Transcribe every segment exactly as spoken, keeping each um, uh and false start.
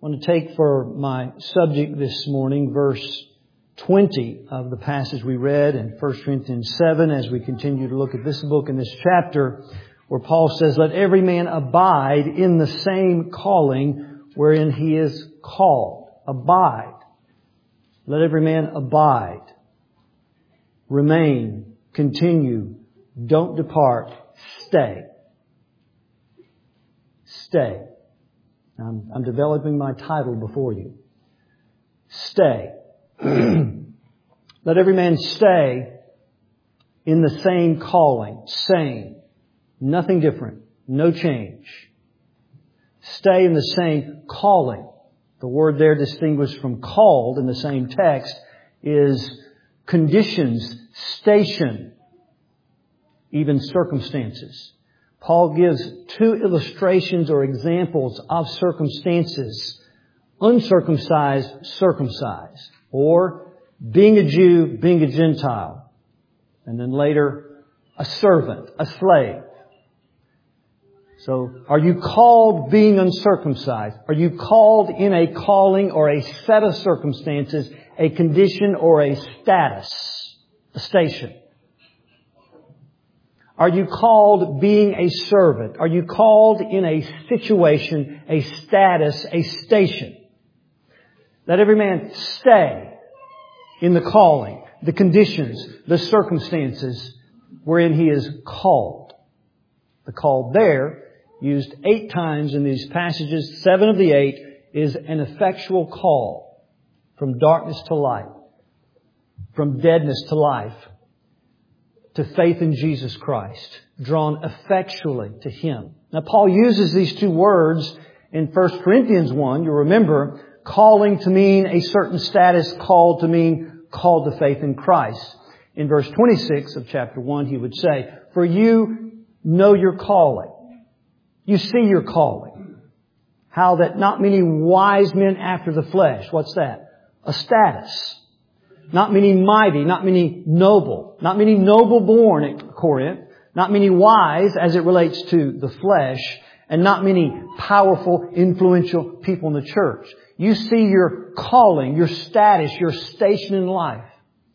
I want to take for my subject this morning verse twenty of the passage we read in First Corinthians seven as we continue to look at this book and this chapter where Paul says, "Let every man abide in the same calling wherein he is called." Abide. Let every man abide. Remain. Continue. Don't depart. Stay. Stay. I'm, I'm developing my title before you. Stay. Let every man stay in the same calling. Same. Nothing different. No change. Stay in the same calling. The word there distinguished from called in the same text is conditions, station, even circumstances. Paul gives two illustrations or examples of circumstances. Uncircumcised, circumcised. Or being a Jew, being a Gentile. And then later, a servant, a slave. So, are you called being uncircumcised? Are you called in a calling or a set of circumstances, a condition or a status, a station? Are you called being a servant? Are you called in a situation, a status, a station? Let every man stay in the calling, the conditions, the circumstances wherein he is called. The called there, used eight times in these passages, seven of the eight, is an effectual call from darkness to light, from deadness to life, to faith in Jesus Christ, drawn effectually to Him. Now, Paul uses these two words in First Corinthians one. You'll remember, calling to mean a certain status, called to mean called to faith in Christ. In verse twenty-six of chapter one, he would say, "For you know your calling." You see your calling. How that not many wise men after the flesh. What's that? A status. Not many mighty, not many noble, not many noble born at Corinth, not many wise as it relates to the flesh, and not many powerful, influential people in the church. You see your calling, your status, your station in life.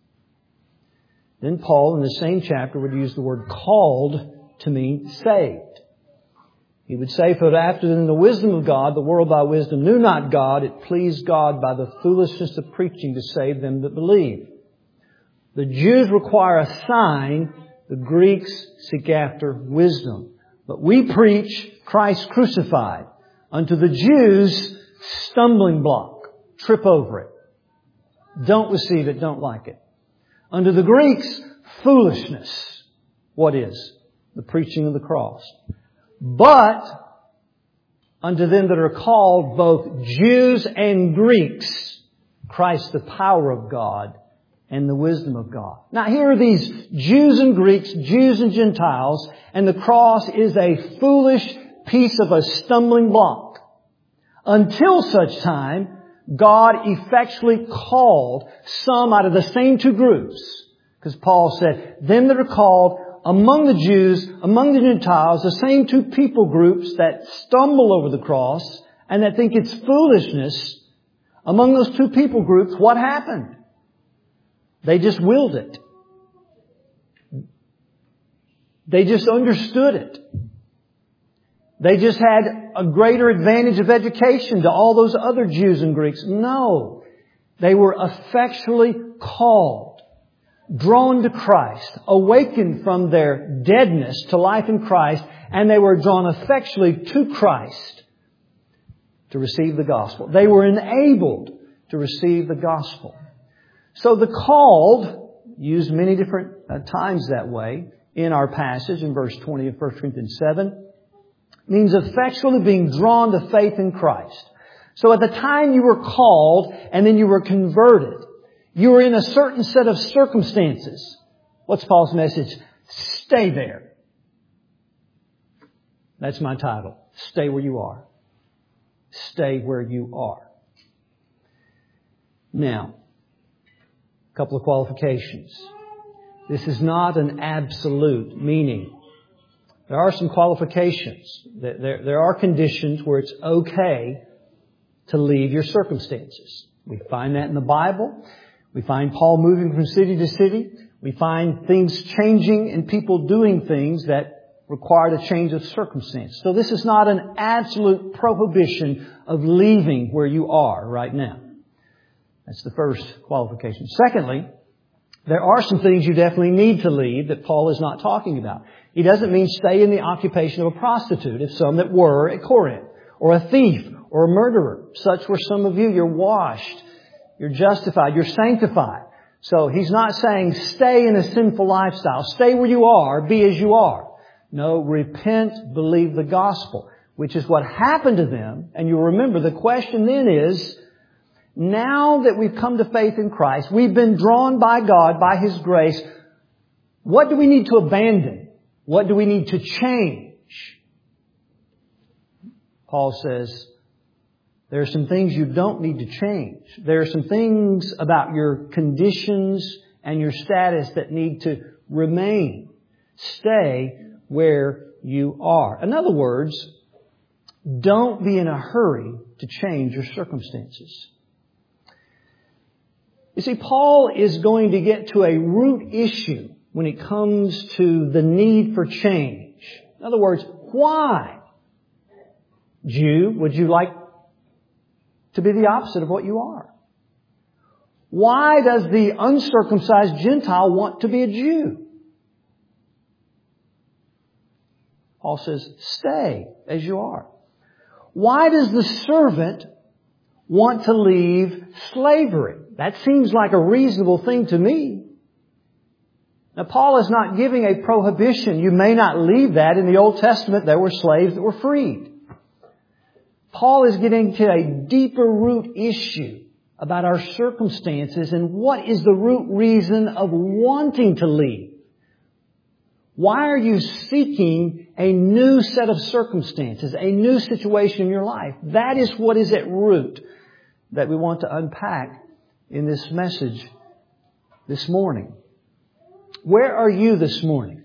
Then Paul, in the same chapter, would use the word called to mean saved. He would say, "For after in the wisdom of God, the world by wisdom knew not God, it pleased God by the foolishness of preaching to save them that believe." The Jews require a sign, the Greeks seek after wisdom. But we preach Christ crucified. Unto the Jews, stumbling block. Trip over it. Don't receive it, don't like it. Unto the Greeks, foolishness. What is? The preaching of the cross. But unto them that are called, both Jews and Greeks, Christ the power of God and the wisdom of God. Now here are these Jews and Greeks, Jews and Gentiles, and the cross is a foolish piece of a stumbling block. Until such time, God effectually called some out of the same two groups. Because Paul said, them that are called among the Jews, among the Gentiles, the same two people groups that stumble over the cross and that think it's foolishness, among those two people groups, what happened? They just willed it. They just understood it. They just had a greater advantage of education to all those other Jews and Greeks. No. They were effectually called, drawn to Christ, awakened from their deadness to life in Christ, and they were drawn effectually to Christ to receive the gospel. They were enabled to receive the gospel. So the called, used many different uh, times that way in our passage in verse twenty of First Corinthians seven, means effectually being drawn to faith in Christ. So at the time you were called and then you were converted, you were in a certain set of circumstances. What's Paul's message? Stay there. That's my title. Stay where you are. Stay where you are. Now, a couple of qualifications. This is not an absolute meaning. There are some qualifications. There, there are conditions where it's okay to leave your circumstances. We find that in the Bible. We find Paul moving from city to city. We find things changing and people doing things that required a change of circumstance. So this is not an absolute prohibition of leaving where you are right now. That's the first qualification. Secondly, there are some things you definitely need to leave that Paul is not talking about. He doesn't mean stay in the occupation of a prostitute, if some that were at Corinth, or a thief, or a murderer. Such were some of you. You're washed. You're justified. You're sanctified. So he's not saying stay in a sinful lifestyle. Stay where you are. Be as you are. No, repent, believe the gospel, which is what happened to them. And you'll remember the question then is, now that we've come to faith in Christ, we've been drawn by God, by His grace, what do we need to abandon? What do we need to change? Paul says, there are some things you don't need to change. There are some things about your conditions and your status that need to remain. Stay where you are. In other words, don't be in a hurry to change your circumstances. You see, Paul is going to get to a root issue when it comes to the need for change. In other words, why? Jew, would you like to be the opposite of what you are? Why does the uncircumcised Gentile want to be a Jew? Paul says, stay as you are. Why does the servant want to leave slavery? That seems like a reasonable thing to me. Now, Paul is not giving a prohibition. You may not leave that. In the Old Testament, there were slaves that were freed. Paul is getting to a deeper root issue about our circumstances and what is the root reason of wanting to leave. Why are you seeking a new set of circumstances, a new situation in your life? That is what is at root that we want to unpack in this message this morning. Where are you this morning?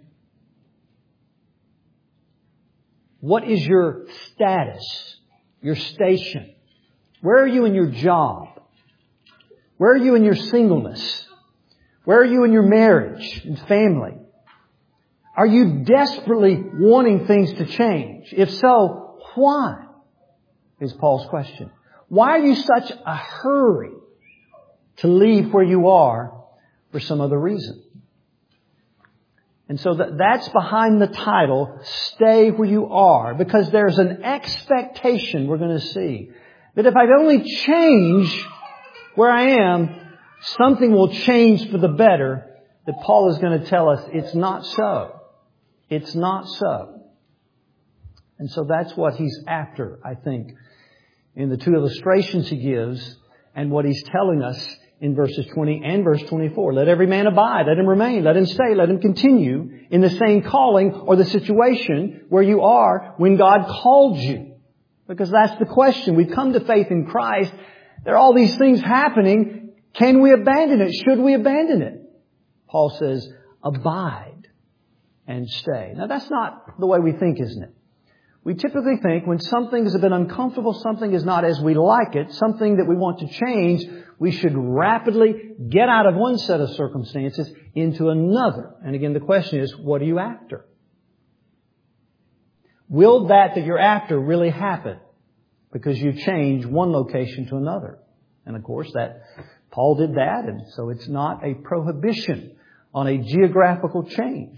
What is your status, your station? Where are you in your job? Where are you in your singleness? Where are you in your marriage and family? Are you desperately wanting things to change? If so, why? Is Paul's question. Why are you such a hurry to leave where you are for some other reason? And so that, that's behind the title, Stay Where You Are, because there's an expectation we're going to see that if I only change where I am, something will change for the better, that Paul is going to tell us it's not so. It's not so. And so that's what he's after, I think, in the two illustrations he gives and what he's telling us in verses twenty and verse twenty-four. Let every man abide, let him remain, let him stay, let him continue in the same calling or the situation where you are when God called you. Because that's the question. We've come to faith in Christ. There are all these things happening. Can we abandon it? Should we abandon it? Paul says, abide and stay. Now that's not the way we think, isn't it? We typically think when something is a bit uncomfortable, something is not as we like it, something that we want to change, we should rapidly get out of one set of circumstances into another. And again, the question is, what are you after? Will that that you're after really happen? Because you change one location to another. And of course, that Paul did that, and so it's not a prohibition on a geographical change.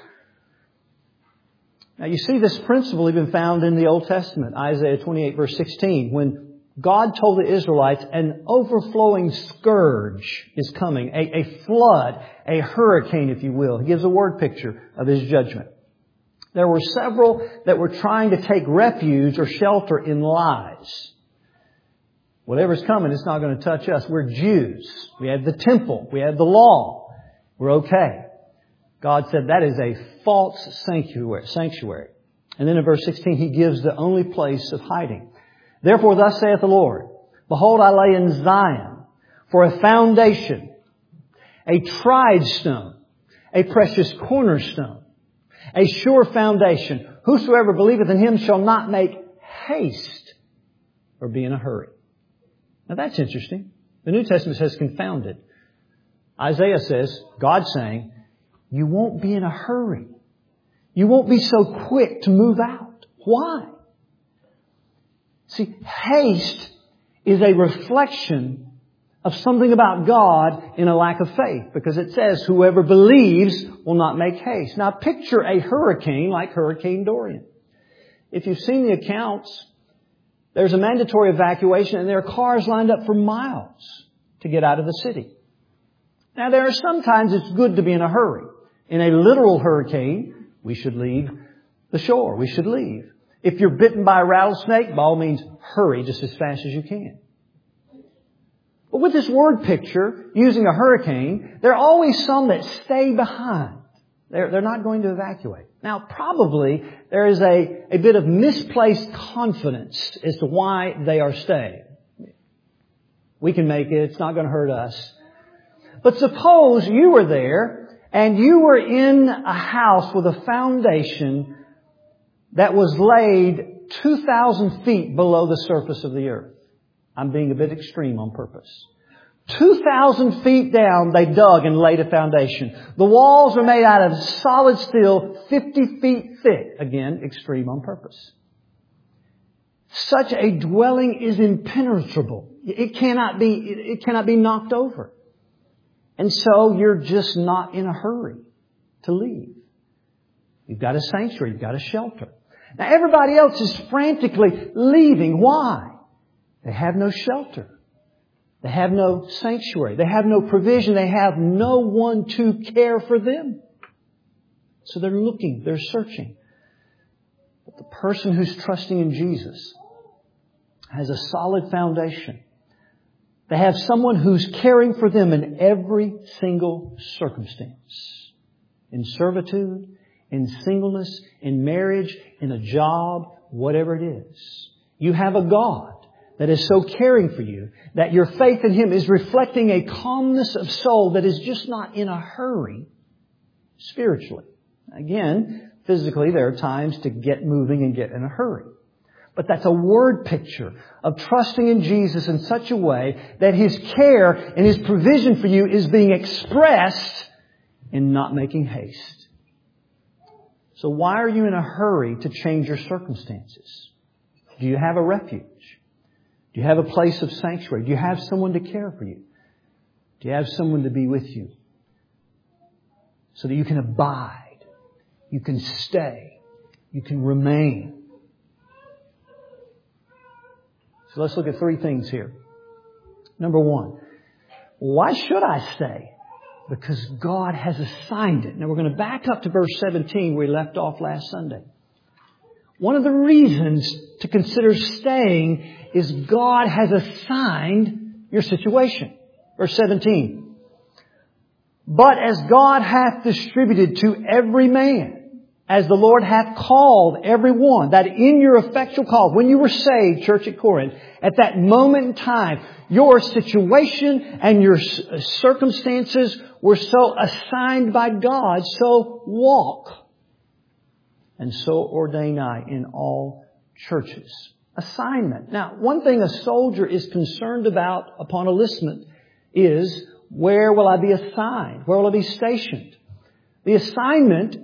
Now you see this principle even found in the Old Testament, Isaiah twenty-eight verse sixteen, when God told the Israelites an overflowing scourge is coming, a, a flood, a hurricane, if you will. He gives a word picture of His judgment. There were several that were trying to take refuge or shelter in lies. Whatever's coming, it's not going to touch us. We're Jews. We have the temple. We have the law. We're okay. God said that is a false sanctuary. sanctuary. And then in verse sixteen, He gives the only place of hiding. Therefore, thus saith the Lord, behold, I lay in Zion for a foundation, a tried stone, a precious cornerstone, a sure foundation. Whosoever believeth in Him shall not make haste or be in a hurry. Now that's interesting. The New Testament says confounded. Isaiah says, God's saying, you won't be in a hurry. You won't be so quick to move out. Why? See, haste is a reflection of something about God in a lack of faith. Because it says, whoever believes will not make haste. Now picture a hurricane like Hurricane Dorian. If you've seen the accounts, there's a mandatory evacuation and there are cars lined up for miles to get out of the city. Now there are sometimes it's good to be in a hurry. In a literal hurricane, we should leave the shore. We should leave. If you're bitten by a rattlesnake, by all means, hurry just as fast as you can. But with this word picture, using a hurricane, there are always some that stay behind. They're, they're not going to evacuate. Now, probably there is a, a bit of misplaced confidence as to why they are staying. We can make it. It's not going to hurt us. But suppose you were there and you were in a house with a foundation that was laid two thousand feet below the surface of the earth. I'm being a bit extreme on purpose. two thousand feet down, they dug and laid a foundation. The walls are made out of solid steel, fifty feet thick. Again, extreme on purpose. Such a dwelling is impenetrable. It cannot be, it cannot be knocked over. And so you're just not in a hurry to leave. You've got a sanctuary. You've got a shelter. Now everybody else is frantically leaving. Why? They have no shelter. They have no sanctuary. They have no provision. They have no one to care for them. So they're looking. They're searching. But the person who's trusting in Jesus has a solid foundation. They have someone who's caring for them in every single circumstance. In servitude, in singleness, in marriage, in a job, whatever it is. You have a God that is so caring for you that your faith in Him is reflecting a calmness of soul that is just not in a hurry spiritually. Again, physically there are times to get moving and get in a hurry. But that's a word picture of trusting in Jesus in such a way that His care and His provision for you is being expressed in not making haste. So why are you in a hurry to change your circumstances? Do you have a refuge? Do you have a place of sanctuary? Do you have someone to care for you? Do you have someone to be with you? So that you can abide. You can stay. You can remain. So let's look at three things here. Number one, why should I stay? Because God has assigned it. Now we're going to back up to verse seventeen where we left off last Sunday. One of the reasons to consider staying is God has assigned your situation. Verse seventeen. But as God hath distributed to every man, as the Lord hath called every one, that in your effectual call, when you were saved, church at Corinth, at that moment in time, your situation and your circumstances were so assigned by God, so walk. And so ordain I in all churches. Assignment. Now, one thing a soldier is concerned about upon enlistment is, where will I be assigned? Where will I be stationed? The assignment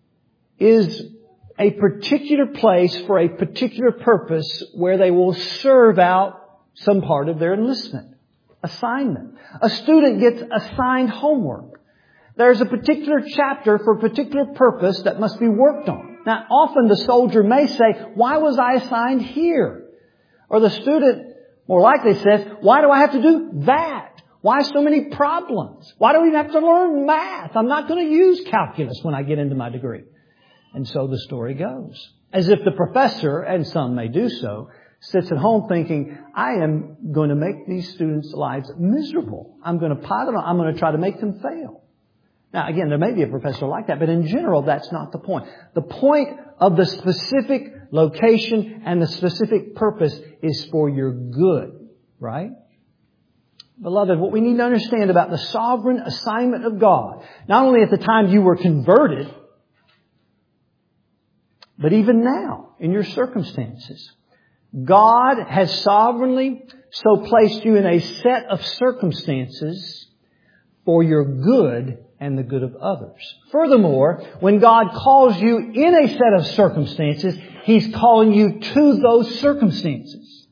is a particular place for a particular purpose where they will serve out some part of their enlistment. Assignment. A student gets assigned homework. There's a particular chapter for a particular purpose that must be worked on. Now, often the soldier may say, why was I assigned here? Or the student more likely says, why do I have to do that? Why so many problems? Why do we have to learn math? I'm not going to use calculus when I get into my degree. And so the story goes. As if the professor, and some may do so, sits at home thinking, I am going to make these students' lives miserable. I'm going to pile it on. I'm going to try to make them fail. Now, again, there may be a professor like that, but in general, that's not the point. The point of the specific location and the specific purpose is for your good, right? Beloved, what we need to understand about the sovereign assignment of God, not only at the time you were converted, but even now, in your circumstances. God has sovereignly so placed you in a set of circumstances for your good and the good of others. Furthermore, when God calls you in a set of circumstances, He's calling you to those circumstances.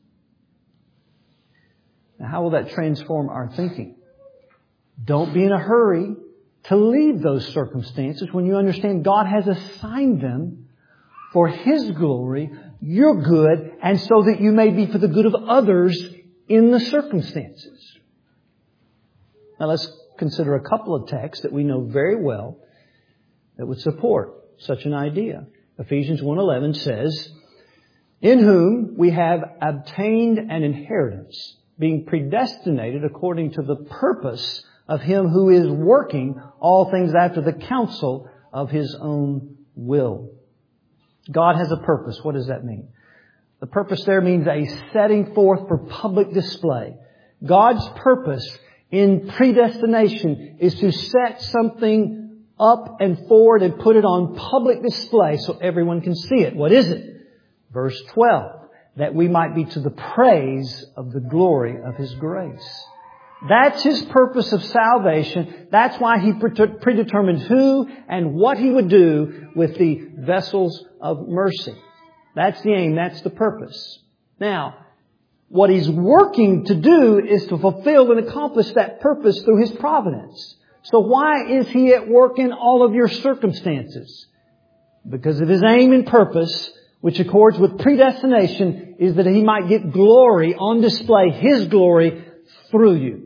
Now, how will that transform our thinking? Don't be in a hurry to leave those circumstances when you understand God has assigned them for His glory, your good, and so that you may be for the good of others in the circumstances. Now let's consider a couple of texts that we know very well that would support such an idea. Ephesians one eleven says, "In whom we have obtained an inheritance, being predestinated according to the purpose of Him who is working all things after the counsel of His own will." God has a purpose. What does that mean? The purpose there means a setting forth for public display. God's purpose in predestination is to set something up and forward and put it on public display so everyone can see it. What is it? Verse twelve, that we might be to the praise of the glory of His grace. That's His purpose of salvation. That's why He predetermined who and what He would do with the vessels of mercy. That's the aim. That's the purpose. Now, what He's working to do is to fulfill and accomplish that purpose through His providence. So why is He at work in all of your circumstances? Because of His aim and purpose, which accords with predestination, is that He might get glory on display, His glory through you.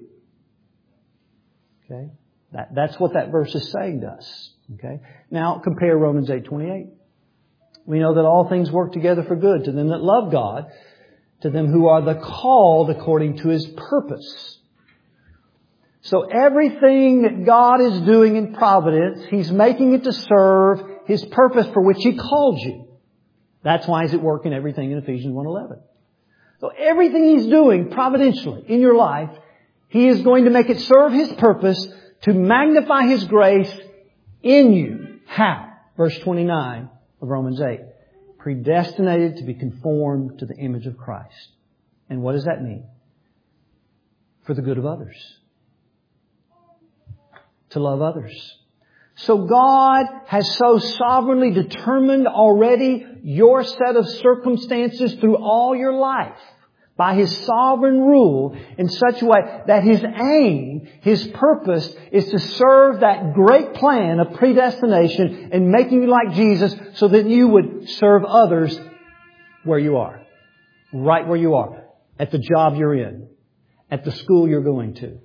Okay? That, that's what that verse is saying to us. Okay? Now, compare Romans eight twenty-eight. We know that all things work together for good to them that love God, to them who are the called according to His purpose. So everything that God is doing in providence, He's making it to serve His purpose for which He called you. That's why He's at work in everything in Ephesians one eleven. So everything He's doing providentially in your life, He is going to make it serve His purpose to magnify His grace in you. How? Verse twenty-nine of Romans eight. Predestinated to be conformed to the image of Christ. And what does that mean? For the good of others. To love others. So God has so sovereignly determined already your set of circumstances through all your life by His sovereign rule in such a way that His aim, His purpose is to serve that great plan of predestination and making you like Jesus so that you would serve others where you are. Right where you are. At the job you're in. At the school you're going to.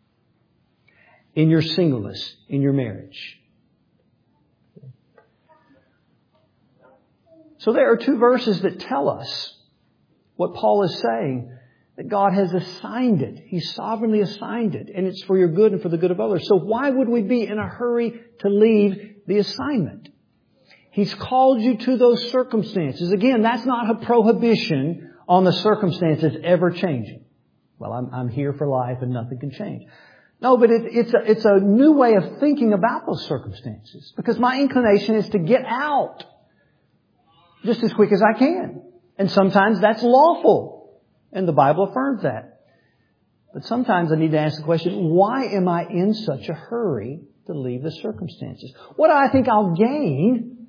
In your singleness. In your marriage. So there are two verses that tell us what Paul is saying, that God has assigned it. He sovereignly assigned it. And it's for your good and for the good of others. So why would we be in a hurry to leave the assignment? He's called you to those circumstances. Again, that's not a prohibition on the circumstances ever changing. Well, I'm, I'm here for life and nothing can change. No, but it, it's, a, it's a new way of thinking about those circumstances. Because my inclination is to get out just as quick as I can. And sometimes that's lawful. And the Bible affirms that. But sometimes I need to ask the question, why am I in such a hurry to leave the circumstances? What do I think I'll gain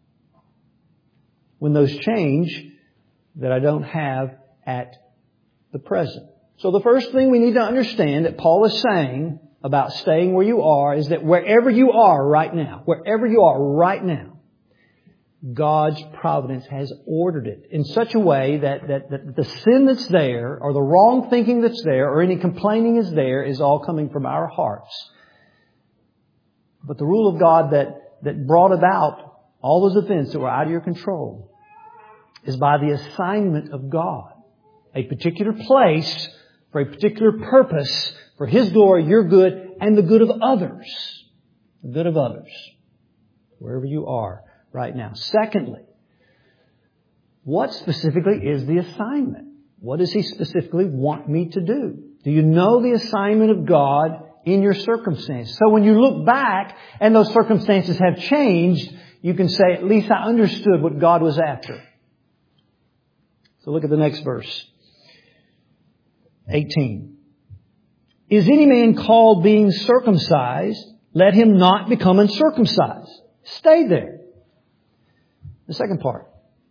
when those change that I don't have at the present? So the first thing we need to understand that Paul is saying about staying where you are is that wherever you are right now, wherever you are right now, God's providence has ordered it in such a way that, that, that the sin that's there or the wrong thinking that's there or any complaining is there is all coming from our hearts. But the rule of God that, that brought about all those events that were out of your control is by the assignment of God. A particular place for a particular purpose for His glory, your good, and the good of others. The good of others. Wherever you are right now. Secondly, what specifically is the assignment? What does He specifically want me to do? Do you know the assignment of God in your circumstances? So when you look back and those circumstances have changed, you can say, at least I understood what God was after. So look at the next verse. eighteen. Is any man called being circumcised? Let him not become uncircumcised. Stay there. The second part.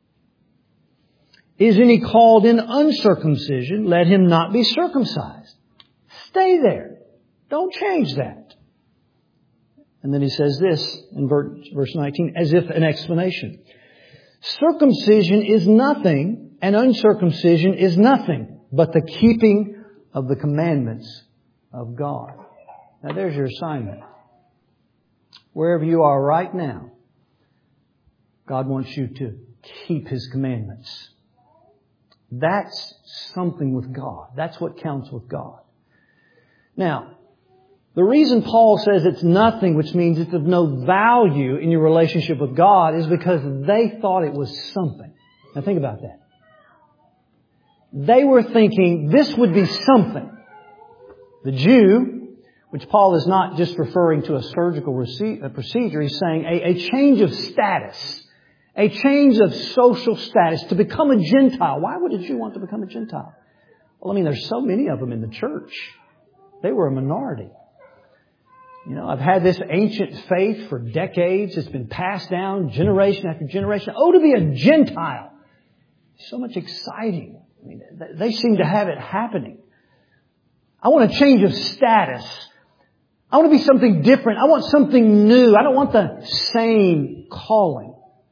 Is any called in uncircumcision? Let him not be circumcised. Stay there. Don't change that. And then he says this in verse nineteen, as if an explanation. Circumcision is nothing, and uncircumcision is nothing, but the keeping of the commandments of God. Now there's your assignment. Wherever you are right now, God wants you to keep His commandments. That's something with God. That's what counts with God. Now, the reason Paul says it's nothing, which means it's of no value in your relationship with God, is because they thought it was something. Now think about that. They were thinking this would be something. The Jew, which Paul is not just referring to a surgical procedure, he's saying a, a change of status. A change of social status to become a Gentile. Why would a Jew want to become a Gentile? Well, I mean, there's so many of them in the church. They were a minority. You know, I've had this ancient faith for decades. It's been passed down generation after generation. Oh, to be a Gentile. So much exciting. I mean, they seem to have it happening. I want a change of status. I want to be something different. I want something new. I don't want the same calling.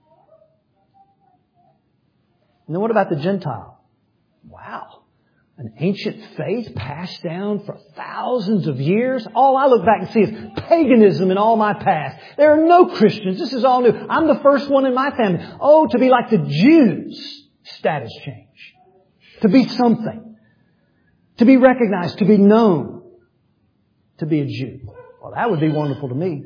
And then what about the Gentile? Wow. An ancient faith passed down for thousands of years. All I look back and see is paganism in all my past. There are no Christians. This is all new. I'm the first one in my family. Oh, to be like the Jews. Status change. To be something. To be recognized. To be known. To be a Jew. Well, that would be wonderful to me.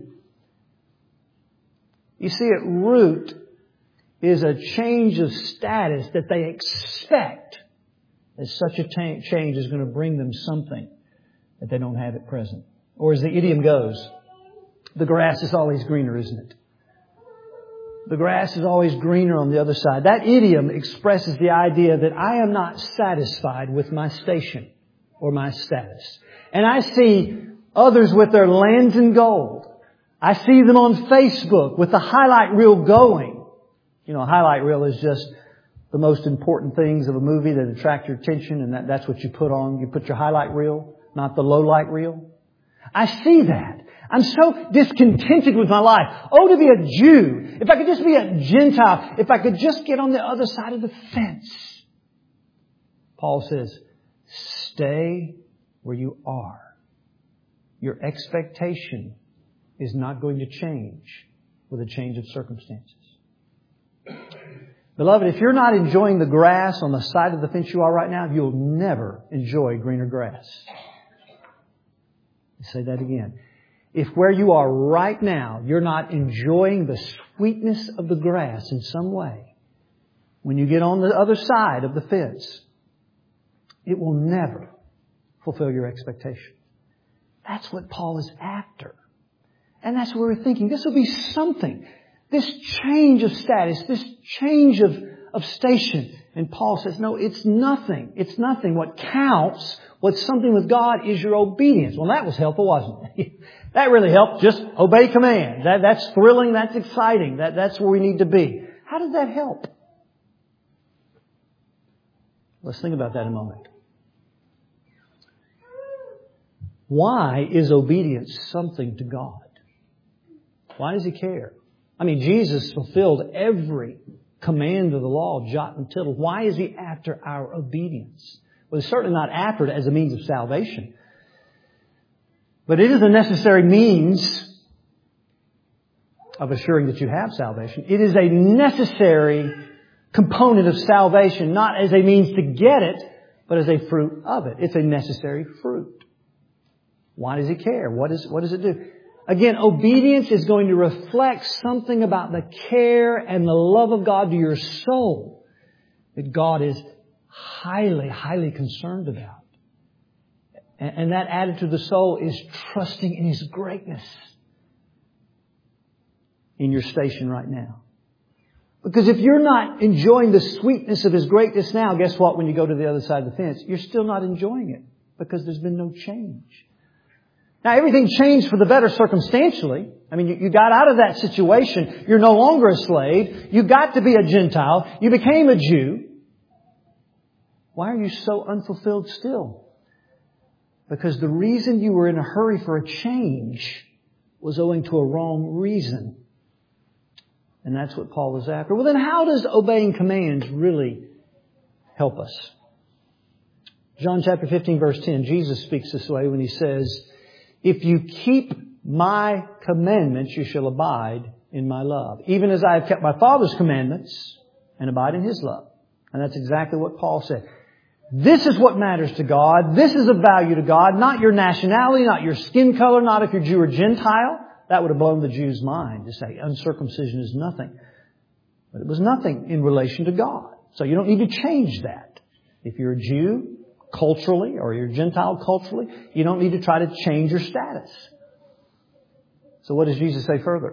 You see, at root is a change of status that they expect that such a t- change is going to bring them something that they don't have at present. Or as the idiom goes, the grass is always greener, isn't it? The grass is always greener on the other side. That idiom expresses the idea that I am not satisfied with my station or my status. And I see others with their lands in gold. I see them on Facebook with the highlight reel going. You know, a highlight reel is just the most important things of a movie that attract your attention, and that, that's what you put on. You put your highlight reel, not the low light reel. I see that. I'm so discontented with my life. Oh, to be a Jew. If I could just be a Gentile. If I could just get on the other side of the fence. Paul says, stay where you are. Your expectation is not going to change with a change of circumstances. Beloved, if you're not enjoying the grass on the side of the fence you are right now, you'll never enjoy greener grass. I'll say that again. If where you are right now, you're not enjoying the sweetness of the grass in some way, when you get on the other side of the fence, it will never fulfill your expectation. That's what Paul is after. And that's what we're thinking. This will be something. This change of status, this change of, of station. And Paul says, no, it's nothing. It's nothing. What counts, what's something with God, is your obedience. Well, that was helpful, wasn't it? That really helped. Just obey commands. That, that's thrilling. That's exciting. That, that's where we need to be. How does that help? Let's think about that a moment. Why is obedience something to God? Why does He care? I mean, Jesus fulfilled every command of the law, jot and tittle. Why is He after our obedience? Well, He's certainly not after it as a means of salvation. But it is a necessary means of assuring that you have salvation. It is a necessary component of salvation, not as a means to get it, but as a fruit of it. It's a necessary fruit. Why does He care? What, is, what does it do? Again, obedience is going to reflect something about the care and the love of God to your soul that God is highly, highly concerned about. And that attitude of the soul is trusting in His greatness in your station right now. Because if you're not enjoying the sweetness of His greatness now, guess what? When you go to the other side of the fence, you're still not enjoying it because there's been no change. Now, everything changed for the better circumstantially. I mean, you, you got out of that situation. You're no longer a slave. You got to be a Gentile. You became a Jew. Why are you so unfulfilled still? Because the reason you were in a hurry for a change was owing to a wrong reason. And that's what Paul is after. Well, then how does obeying commands really help us? John chapter fifteen, verse ten, Jesus speaks this way when He says, "If you keep my commandments, you shall abide in my love, even as I have kept my Father's commandments and abide in His love." And that's exactly what Paul said. This is what matters to God. This is of value to God. Not your nationality, not your skin color, not if you're Jew or Gentile. That would have blown the Jew's mind to say uncircumcision is nothing. But it was nothing in relation to God. So you don't need to change that. If you're a Jew culturally or you're a Gentile culturally, you don't need to try to change your status. So what does Jesus say further?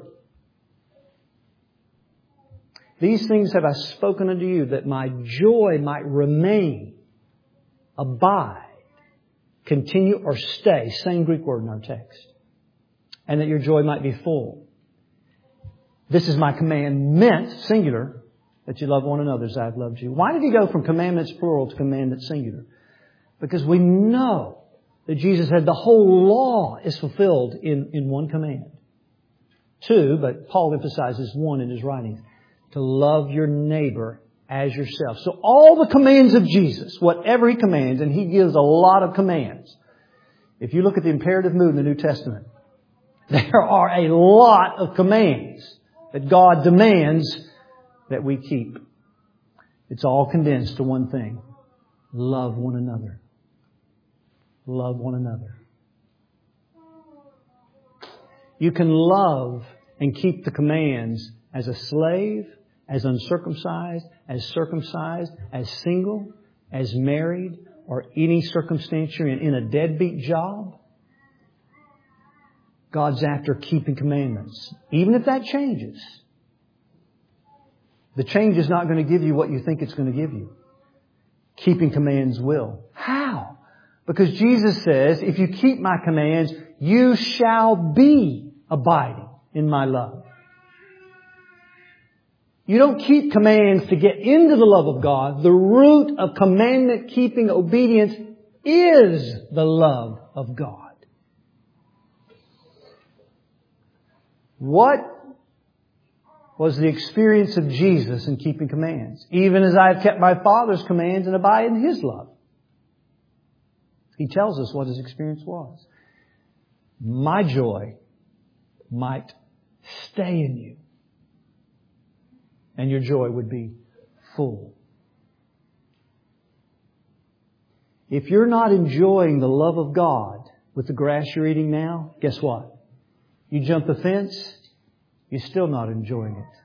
"These things have I spoken unto you, that my joy might remain, abide, continue, or stay." Same Greek word in our text. "And that your joy might be full. This is my commandment," singular, "that you love one another as I have loved you." Why did He go from commandments plural to commandments singular? Because we know that Jesus said the whole law is fulfilled in, in one command. Two, but Paul emphasizes one in his writings, to love your neighbor as yourself. So all the commands of Jesus, whatever He commands, and He gives a lot of commands. If you look at the imperative mood in the New Testament, there are a lot of commands that God demands that we keep. It's all condensed to one thing. Love one another. Love one another. You can love and keep the commands as a slave, as uncircumcised, as circumcised, as single, as married, or any circumstance you're in, in a deadbeat job. God's after keeping commandments. Even if that changes. The change is not going to give you what you think it's going to give you. Keeping commands will. How? Because Jesus says, if you keep my commands, you shall be abiding in my love. You don't keep commands to get into the love of God. The root of commandment keeping obedience is the love of God. What was the experience of Jesus in keeping commands? "Even as I have kept my Father's commands and abide in His love." He tells us what His experience was. "My joy might stay in you, and your joy would be full." If you're not enjoying the love of God with the grass you're eating now, guess what? You jump the fence, you're still not enjoying it.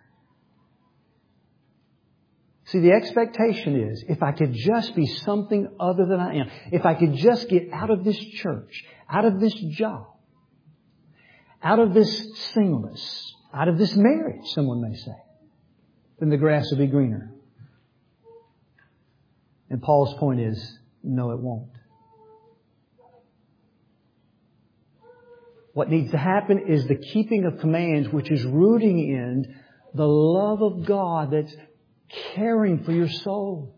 See, the expectation is, if I could just be something other than I am, if I could just get out of this church, out of this job, out of this singleness, out of this marriage, someone may say, then the grass will be greener. And Paul's point is, no, it won't. What needs to happen is the keeping of commands, which is rooting in the love of God that's caring for your soul.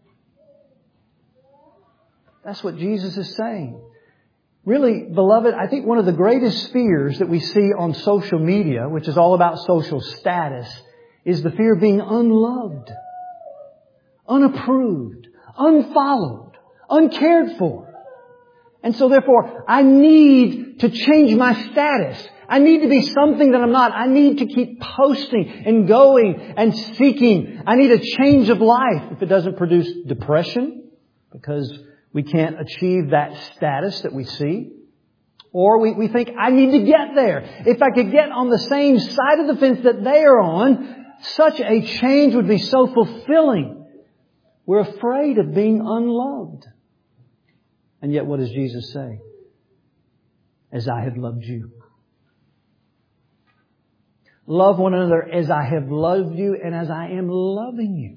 That's what Jesus is saying. Really, beloved, I think one of the greatest fears that we see on social media, which is all about social status, is the fear of being unloved, unapproved, unfollowed, uncared for. And so therefore, I need to change my status. I need to be something that I'm not. I need to keep posting and going and seeking. I need a change of life. If it doesn't produce depression, because we can't achieve that status that we see. Or we, we think, I need to get there. If I could get on the same side of the fence that they are on, such a change would be so fulfilling. We're afraid of being unloved. And yet what does Jesus say? As I have loved you. Love one another as I have loved you and as I am loving you.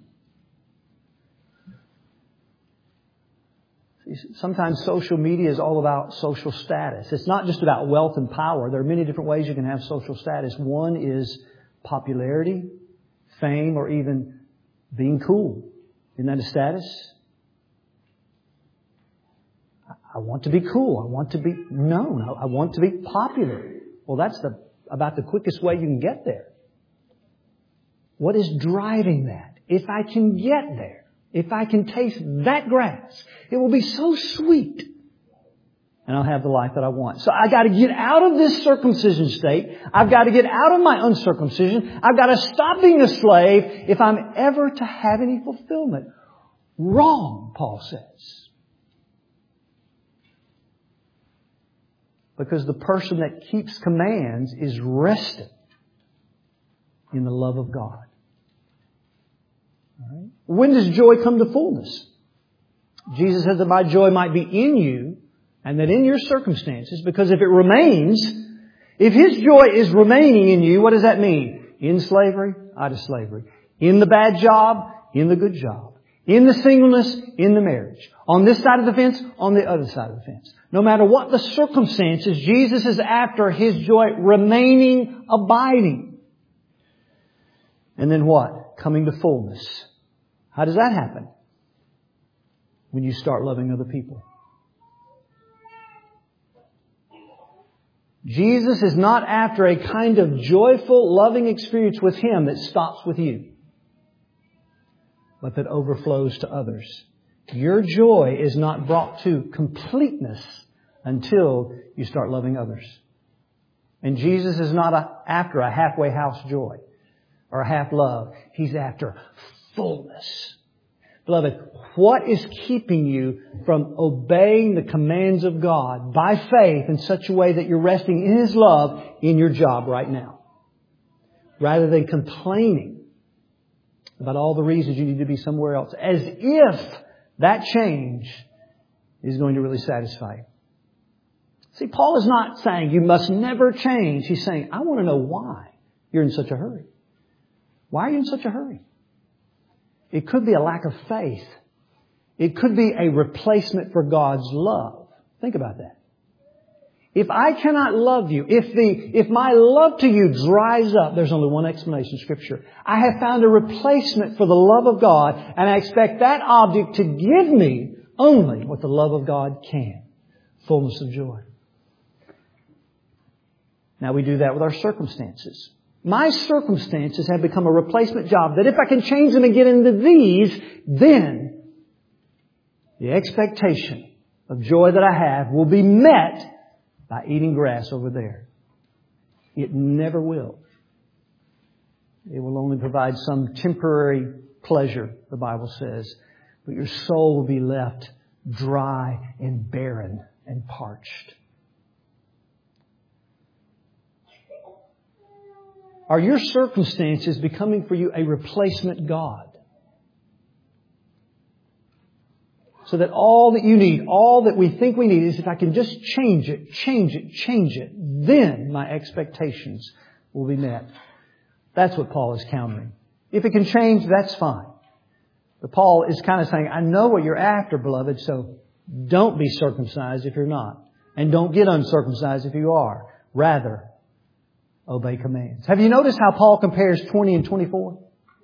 Sometimes social media is all about social status. It's not just about wealth and power. There are many different ways you can have social status. One is popularity, fame, or even being cool. Isn't that a status? I want to be cool. I want to be known. I want to be popular. Well, that's the, about the quickest way you can get there. What is driving that? If I can get there, if I can taste that grass, it will be so sweet. And I'll have the life that I want. So I got to get out of this circumcision state. I've got to get out of my uncircumcision. I've got to stop being a slave if I'm ever to have any fulfillment. Wrong, Paul says. Because the person that keeps commands is rested in the love of God. All right. When does joy come to fullness? Jesus says that my joy might be in you and that in your circumstances, because if it remains, if His joy is remaining in you, what does that mean? In slavery, out of slavery. In the bad job, in the good job. In the singleness, in the marriage. On this side of the fence, on the other side of the fence. No matter what the circumstances, Jesus is after His joy remaining, abiding. And then what? Coming to fullness. How does that happen? When you start loving other people. Jesus is not after a kind of joyful, loving experience with Him that stops with you, but that overflows to others. Your joy is not brought to completeness until you start loving others. And Jesus is not a, after a halfway house joy or a half love. He's after fullness. Beloved, what is keeping you from obeying the commands of God by faith in such a way that you're resting in His love in your job right now? Rather than complaining about all the reasons you need to be somewhere else, as if that change is going to really satisfy you. See, Paul is not saying you must never change. He's saying, I want to know why you're in such a hurry. Why are you in such a hurry? It could be a lack of faith. It could be a replacement for God's love. Think about that. If I cannot love you, if the, if my love to you dries up, there's only one explanation in Scripture. I have found a replacement for the love of God, and I expect that object to give me only what the love of God can. Fullness of joy. Now we do that with our circumstances. My circumstances have become a replacement job that if I can change them and get into these, then the expectation of joy that I have will be met by eating grass over there. It never will. It will only provide some temporary pleasure, the Bible says. But your soul will be left dry and barren and parched. Are your circumstances becoming for you a replacement God? So that all that you need, all that we think we need is if I can just change it, change it, change it, then my expectations will be met. That's what Paul is countering. If it can change, that's fine. But Paul is kind of saying, I know what you're after, beloved, so don't be circumcised if you're not. And don't get uncircumcised if you are. Rather, obey commands. Have you noticed how Paul compares twenty and twenty-four?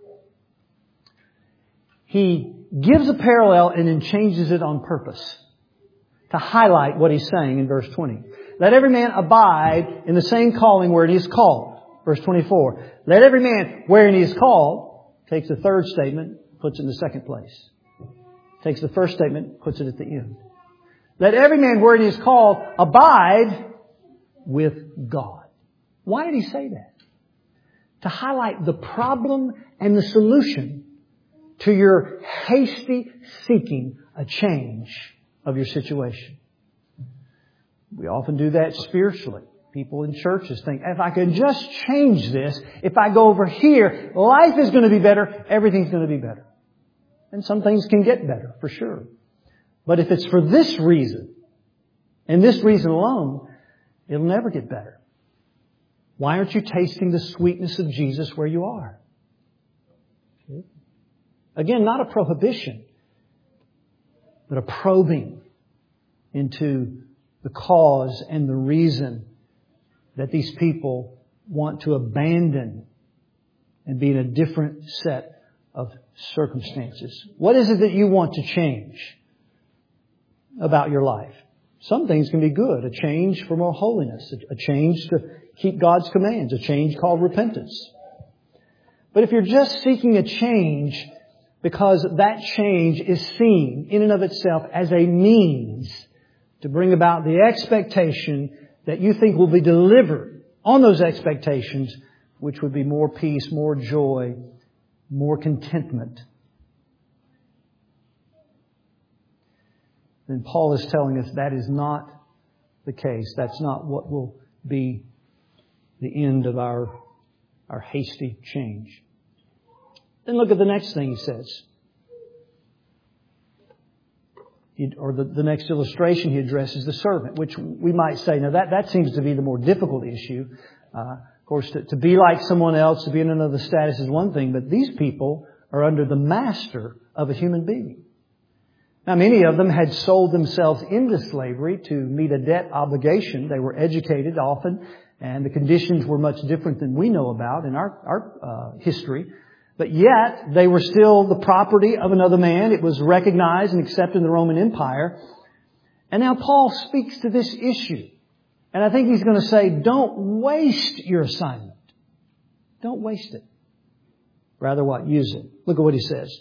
He gives a parallel and then changes it on purpose to highlight what he's saying in verse twenty. Let every man abide in the same calling wherein he is called. Verse twenty-four. Let every man wherein he is called, takes the third statement, puts it in the second place. Takes the first statement, puts it at the end. Let every man wherein he is called abide with God. Why did he say that? To highlight the problem and the solution to your hasty seeking a change of your situation. We often do that spiritually. People in churches think, if I can just change this, if I go over here, life is going to be better, everything's going to be better. And some things can get better, for sure. But if it's for this reason, and this reason alone, it'll never get better. Why aren't you tasting the sweetness of Jesus where you are? Again, not a prohibition, but a probing into the cause and the reason that these people want to abandon and be in a different set of circumstances. What is it that you want to change about your life? Some things can be good. A change for more holiness. A change to keep God's commands. A change called repentance. But if you're just seeking a change because that change is seen in and of itself as a means to bring about the expectation that you think will be delivered on those expectations, which would be more peace, more joy, more contentment, then Paul is telling us that is not the case. That's not what will be the end of our, our hasty change. Then look at the next thing he says. He, or the, the next illustration he addresses the servant, which we might say, now that, that seems to be the more difficult issue. Uh, of course, to, to be like someone else, to be in another status is one thing, but these people are under the master of a human being. Now, many of them had sold themselves into slavery to meet a debt obligation. They were educated often, and the conditions were much different than we know about in our, our uh, history. But yet, they were still the property of another man. It was recognized and accepted in the Roman Empire. And now Paul speaks to this issue. And I think he's going to say, don't waste your assignment. Don't waste it. Rather what? Use it. Look at what he says.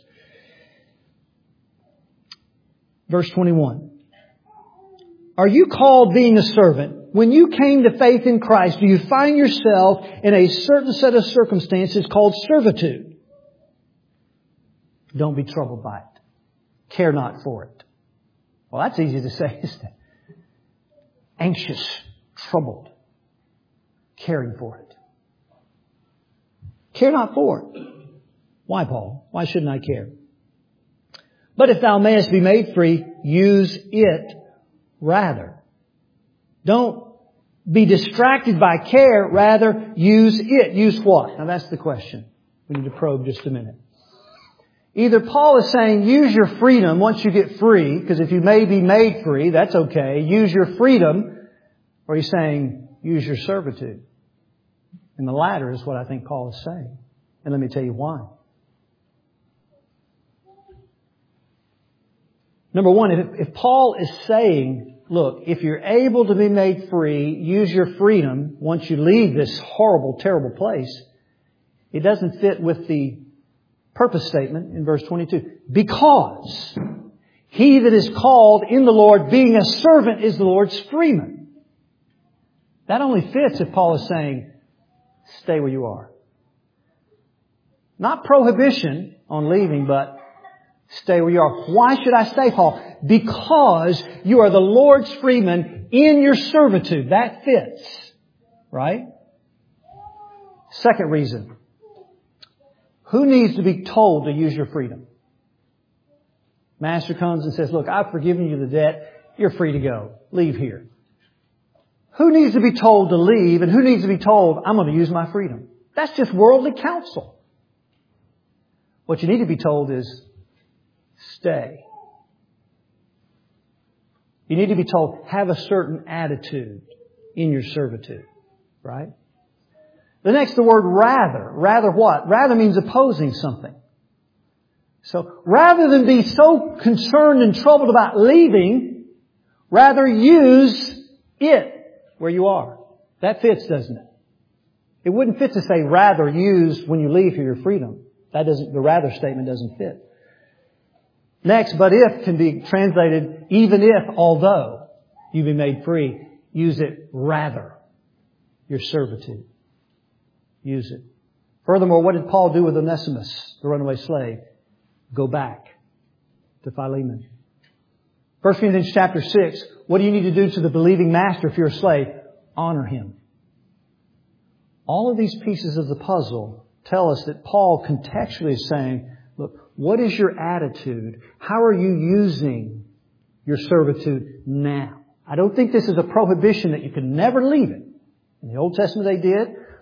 Verse twenty-one. Are you called being a servant? When you came to faith in Christ, do you find yourself in a certain set of circumstances called servitude? Don't be troubled by it. Care not for it. Well, that's easy to say, isn't it? Anxious, troubled, caring for it. Care not for it. Why, Paul? Why shouldn't I care? But if thou mayest be made free, use it rather. Don't be distracted by care. Rather, use it. Use what? Now that's the question. We need to probe just a minute. Either Paul is saying use your freedom once you get free, because if you may be made free, that's okay. Use your freedom. Or he's saying use your servitude. And the latter is what I think Paul is saying. And let me tell you why. Number one, if, if Paul is saying, look, if you're able to be made free, use your freedom once you leave this horrible, terrible place, it doesn't fit with the purpose statement in verse twenty-two. Because he that is called in the Lord, being a servant, is the Lord's freeman. That only fits if Paul is saying, stay where you are. Not prohibition on leaving, but stay where you are. Why should I stay, Paul? Because you are the Lord's freeman in your servitude. That fits. Right? Second reason. Who needs to be told to use your freedom? Master comes and says, look, I've forgiven you the debt. You're free to go. Leave here. Who needs to be told to leave, and who needs to be told, I'm going to use my freedom? That's just worldly counsel. What you need to be told is, stay. You need to be told, have a certain attitude in your servitude. Right? The next, the word rather. Rather what? Rather means opposing something. So rather than be so concerned and troubled about leaving, rather use it where you are. That fits, doesn't it? It wouldn't fit to say rather use when you leave for your freedom. That doesn't, the rather statement doesn't fit. Next, but if can be translated even if, although you be made free, use it rather your servitude. Use it. Furthermore, what did Paul do with Onesimus, the runaway slave? Go back to Philemon. First Corinthians chapter six, what do you need to do to the believing master if you're a slave? Honor him. All of these pieces of the puzzle tell us that Paul contextually is saying, look, what is your attitude? How are you using your servitude now? I don't think this is a prohibition that you can never leave it. In the Old Testament they did.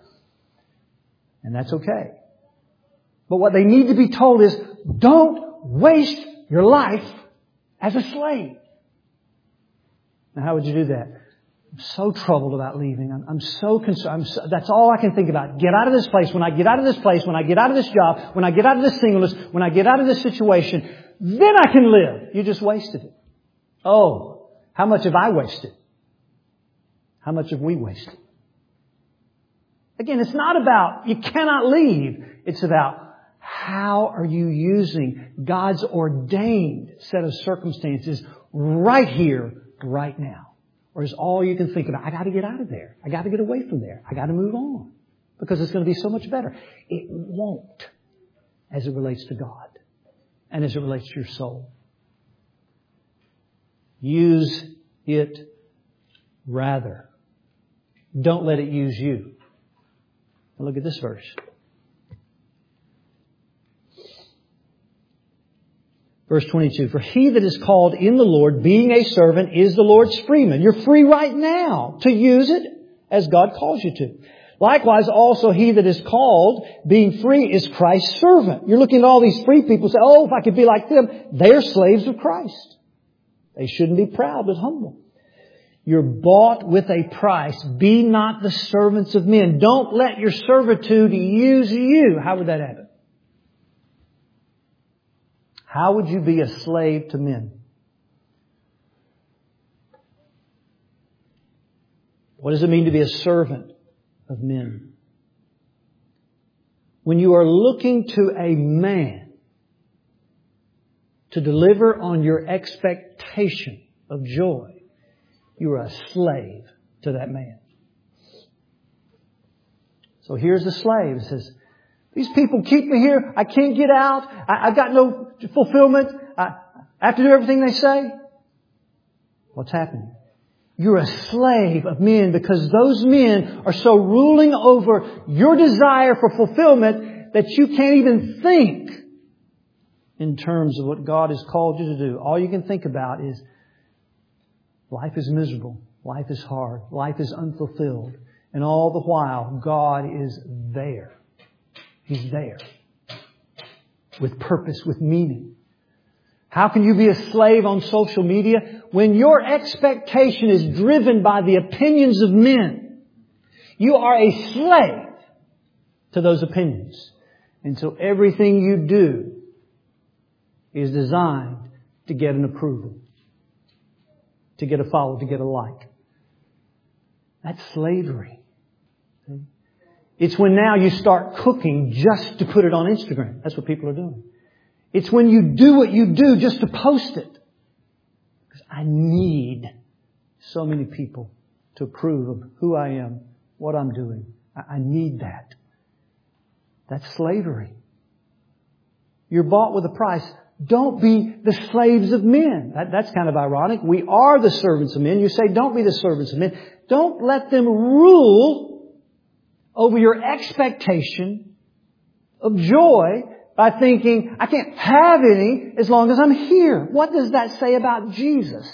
And that's okay. But what they need to be told is, don't waste your life as a slave. Now, how would you do that? I'm so troubled about leaving. I'm, I'm so concerned. I'm so, that's all I can think about. Get out of this place. When I get out of this place, when I get out of this job, when I get out of this singleness, when I get out of this situation, then I can live. You just wasted it. Oh, how much have I wasted? How much have we wasted? Again, it's not about you cannot leave. It's about how are you using God's ordained set of circumstances right here, right now? Or is all you can think about, I got to get out of there. I got to get away from there. I got to move on because it's going to be so much better. It won't as it relates to God and as it relates to your soul. Use it rather. Don't let it use you. Now look at this verse. Verse twenty-two, for he that is called in the Lord, being a servant, is the Lord's freeman. You're free right now to use it as God calls you to. Likewise, also he that is called, being free, is Christ's servant. You're looking at all these free people and say, oh, if I could be like them, they're slaves of Christ. They shouldn't be proud, but humble. You're bought with a price. Be not the servants of men. Don't let your servitude use you. How would that happen? How would you be a slave to men? What does it mean to be a servant of men? When you are looking to a man to deliver on your expectation of joy, you are a slave to that man. So here's the slave. It says, these people keep me here. I can't get out. I, I've got no fulfillment. I, I have to do everything they say. What's happening? You're a slave of men because those men are so ruling over your desire for fulfillment that you can't even think in terms of what God has called you to do. All you can think about is life is miserable. Life is hard. Life is unfulfilled. And all the while, God is there. He's there. With purpose, with meaning. How can you be a slave on social media when your expectation is driven by the opinions of men? You are a slave to those opinions. And so everything you do is designed to get an approval, to get a follow, to get a like. That's slavery. See? It's when now you start cooking just to put it on Instagram. That's what people are doing. It's when you do what you do just to post it. Because I need so many people to approve of who I am, what I'm doing. I need that. That's slavery. You're bought with a price. Don't be the slaves of men. That, that's kind of ironic. We are the servants of men. You say, don't be the servants of men. Don't let them rule over your expectation of joy by thinking, I can't have any as long as I'm here. What does that say about Jesus?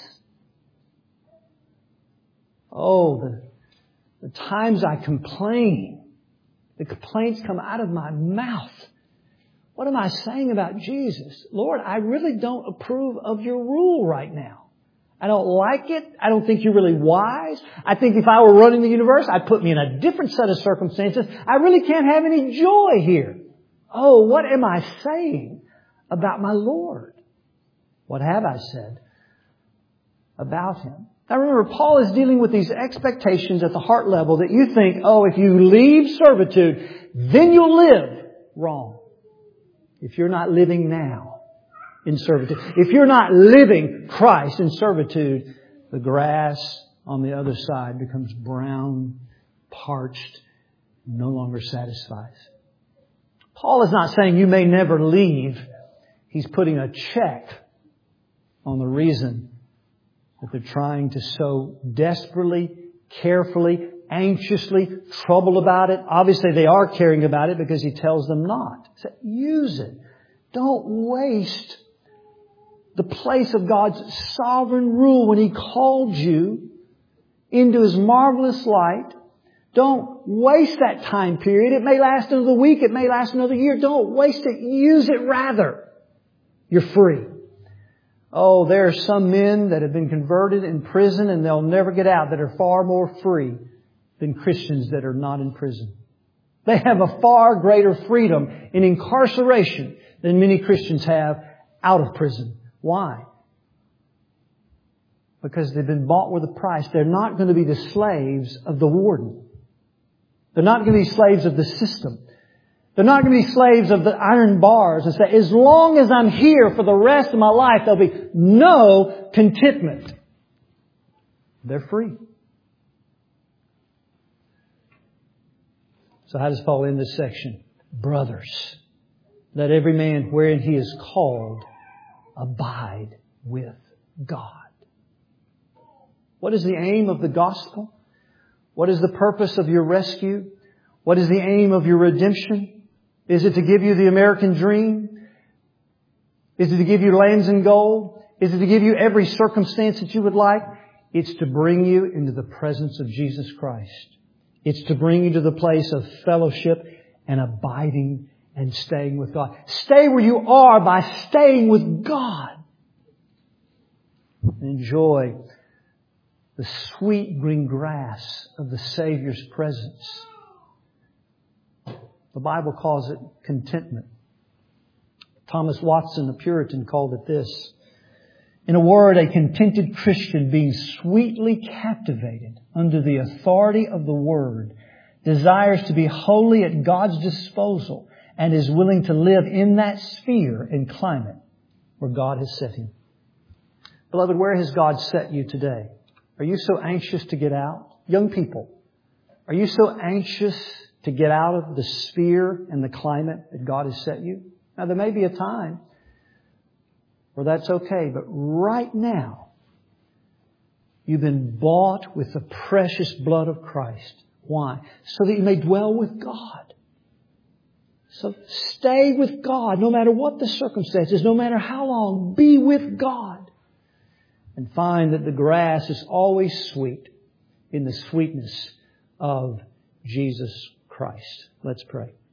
Oh, the, the times I complain, the complaints come out of my mouth. What am I saying about Jesus? Lord, I really don't approve of your rule right now. I don't like it. I don't think you're really wise. I think if I were running the universe, I'd put me in a different set of circumstances. I really can't have any joy here. Oh, what am I saying about my Lord? What have I said about Him? Now remember, Paul is dealing with these expectations at the heart level that you think, oh, if you leave servitude, then you'll live. Wrong. If you're not living now in servitude, if you're not living Christ in servitude, the grass on the other side becomes brown, parched, no longer satisfies. Paul is not saying you may never leave. He's putting a check on the reason that they're trying to so desperately, carefully, anxiously trouble about it. Obviously they are caring about it because he tells them not. So use it. Don't waste the place of God's sovereign rule when He called you into His marvelous light Don't waste that time period. It may last another week. It may last another year. Don't waste it. Use it rather. You're free. Oh, there are some men that have been converted in prison and they'll never get out that are far more free than Christians that are not in prison. They have a far greater freedom in incarceration than many Christians have out of prison. Why? Because they've been bought with a price. They're not going to be the slaves of the warden. They're not going to be slaves of the system. They're not going to be slaves of the iron bars and say, as long as I'm here for the rest of my life, there'll be no contentment. They're free. So how does Paul end this section? Brothers, let every man wherein he is called abide with God. What is the aim of the gospel? What is the purpose of your rescue? What is the aim of your redemption? Is it to give you the American dream? Is it to give you lands and gold? Is it to give you every circumstance that you would like? It's to bring you into the presence of Jesus Christ. It's to bring you to the place of fellowship and abiding and staying with God. Stay where you are by staying with God. Enjoy the sweet green grass of the Savior's presence. The Bible calls it contentment. Thomas Watson, a Puritan, called it this. In a word, a contented Christian being sweetly captivated under the authority of the Word desires to be wholly at God's disposal and is willing to live in that sphere and climate where God has set him. Beloved, where has God set you today? Are you so anxious to get out? Young people, are you so anxious to get out of the sphere and the climate that God has set you? Now, there may be a time where that's okay, but right now, you've been bought with the precious blood of Christ. Why? So that you may dwell with God. So stay with God no matter what the circumstances, no matter how long. Be with God. And find that the grass is always sweet in the sweetness of Jesus Christ. Let's pray.